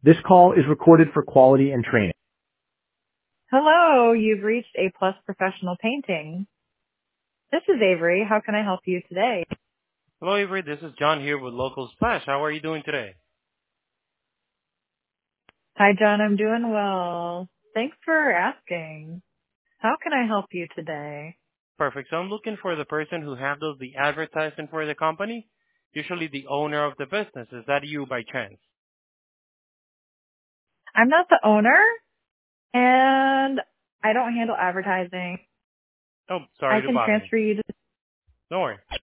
This call is recorded for quality and training. Hello, you've reached A Plus Professional Painting. This is Avery. How can I help you today? Hello, Avery. This is John here with Local Splash. How are you doing today? Hi, John. I'm doing well. Thanks for asking. How can I help you today? Perfect. So I'm looking for the person who handles the advertising for the company, usually the owner of the business. Is that you by chance? I'm not the owner, and I don't handle advertising. Oh, I sorry to can bother you. transfer you to Don't worry.